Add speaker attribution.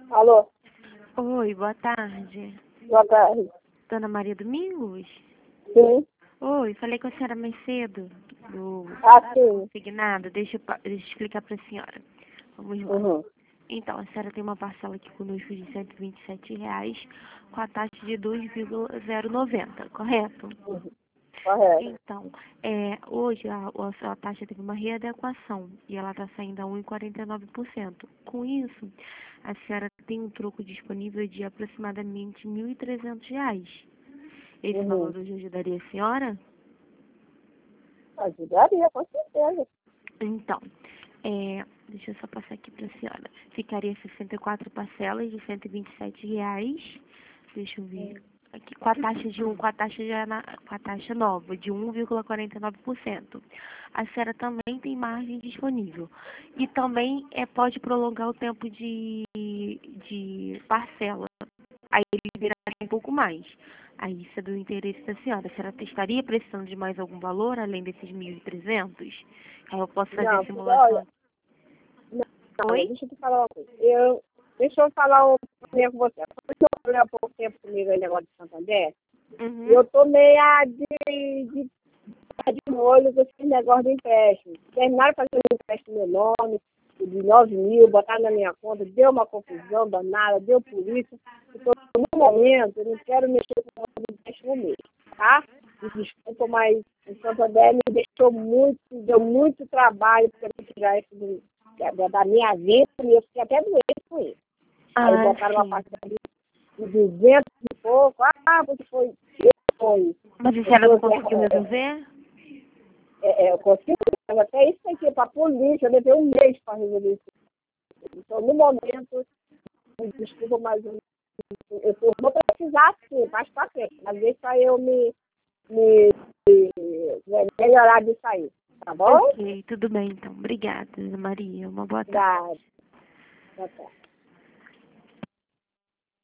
Speaker 1: Alô?
Speaker 2: Oi, boa tarde.
Speaker 1: Boa tarde.
Speaker 2: Dona Maria Domingos?
Speaker 1: Sim.
Speaker 2: Oi, falei com a senhora mais cedo do
Speaker 1: Sim.
Speaker 2: consignado. Deixa eu explicar para a senhora. Vamos lá.
Speaker 1: Uhum.
Speaker 2: Então, a senhora tem uma parcela aqui conosco de R$ 127 com a taxa de 2,090, correto?
Speaker 1: Uhum. Correto.
Speaker 2: Então, hoje a taxa teve uma readequação e ela está saindo a 1,49%. Com isso, a senhora tem um troco disponível de aproximadamente R$ 1.300. Esse
Speaker 1: Uhum.
Speaker 2: valor hoje ajudaria a senhora?
Speaker 1: Ajudaria, com certeza.
Speaker 2: Então, deixa eu só passar aqui para a senhora. Ficaria 64 parcelas de R$ 127. Deixa eu ver. Aqui, com a taxa com a taxa com a taxa nova de 1,49%. A senhora também tem margem disponível. E também pode prolongar o tempo de parcela. Aí ele viraria um pouco mais. Aí isso é do interesse da senhora. A senhora estaria precisando de mais algum valor, além desses 1.300? Aí eu posso fazer a
Speaker 1: Não, porque olha,
Speaker 2: simulação.
Speaker 1: não,
Speaker 2: Oi?
Speaker 1: deixa eu te falar uma coisa. Deixa eu falar um pouquinho com você. Porque eu falei há pouco tempo comigo aí, negócio de Santander,
Speaker 2: Uhum.
Speaker 1: eu tô meia de molho com esse negócio de empréstimo. Terminaram fazendo um empréstimo no meu nome, de 9 mil, botaram na minha conta, deu uma confusão danada, deu polícia. Então, no momento, eu não quero mexer com o empréstimo mesmo, tá? Me desculpa, mas o Santander me deixou muito, deu muito trabalho para eu tirar isso da minha vida e eu fiquei até doente com isso. Aí
Speaker 2: Ah,
Speaker 1: botaram uma
Speaker 2: sim.
Speaker 1: parcela de 200 e pouco, porque foi.
Speaker 2: Mas a senhora não conseguiu resolver?
Speaker 1: Eu consigo, mas até isso aqui, para a polícia, eu levei um mês para resolver isso. Então, no momento, me desculpa, mas eu vou precisar sim, mais para frente, mas deixa eu melhorar disso aí, tá bom?
Speaker 2: Ok, tudo bem então. Obrigada, Ana Maria. Uma boa tarde.
Speaker 1: Obrigada. Boa tarde.